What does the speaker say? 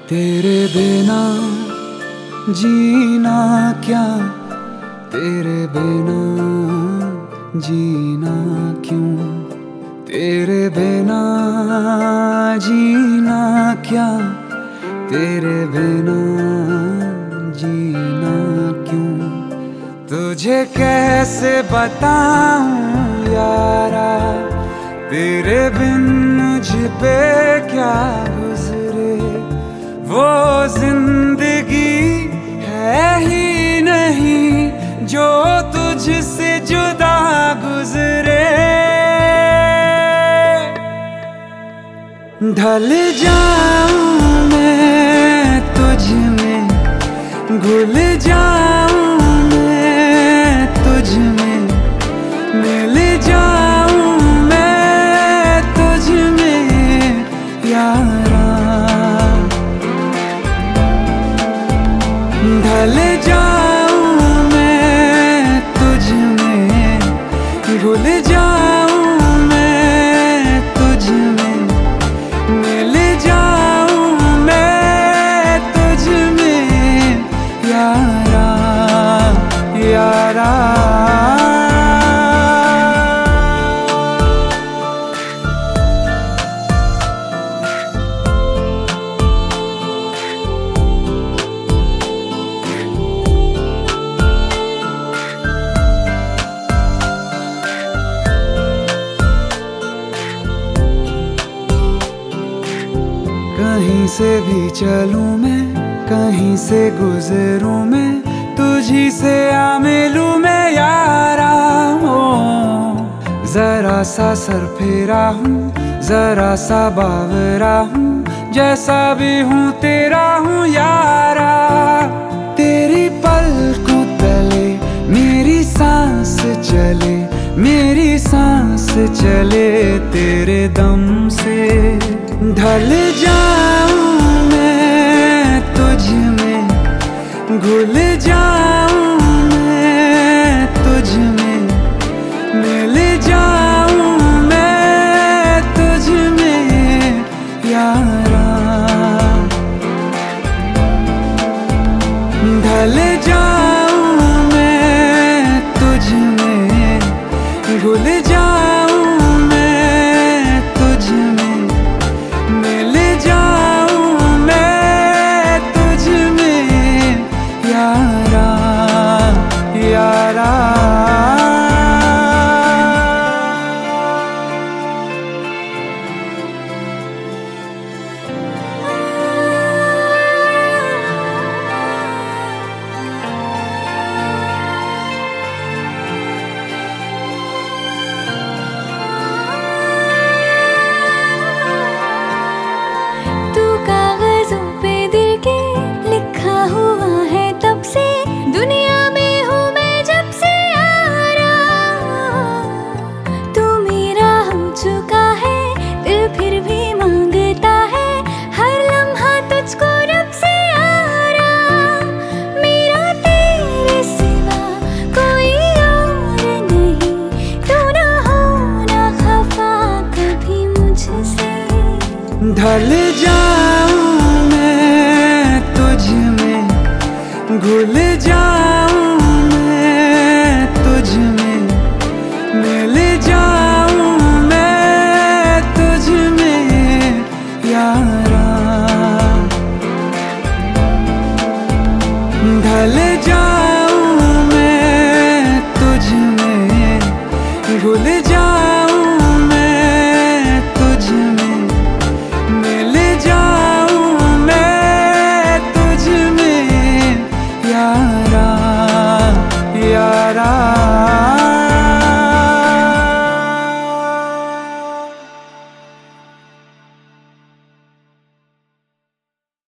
तेरे बिना जीना क्या, तेरे बिना जीना क्यों, तेरे बिना जीना क्या, तेरे बिना जीना क्यों। तुझे कैसे बताऊं यारा, तेरे बिन मुझ पे क्या गुजरे। वो जिंदगी है ही नहीं जो तुझसे जुदा गुजरे। ढल जाऊं मैं तुझ में, घुल जाऊं मैं तुझ में, मिल जाऊं मैं तुझ में यारा। ढल जाऊं मैं तुझ में, घुल जाऊं मैं तुझ में, मिल जाऊं मैं तुझ में यारा यारा। कहीं से भी चलूं मैं, कहीं से गुजरूं मैं, तुझी से आ मिलूं मैं यारा। ओ जरा सा सर फेरा हूँ, जरा सा बावरा हूँ, जैसा भी हूँ तेरा हूँ यारा। तेरी पलकों तले मेरी सांस चले, मेरी सांस चले तेरे दम से। ढल जाऊं मैं तुझ में, घुल जाऊं मैं तुझ में, मिल जाऊं मैं तुझ में यारा। ढल जाऊं मैं तुझ में, घुल जाऊं मैं तुझ में, मिल जाऊं मैं तुझ में यारा यारा। ढल जाऊं मैं तुझ में, घुल जाऊं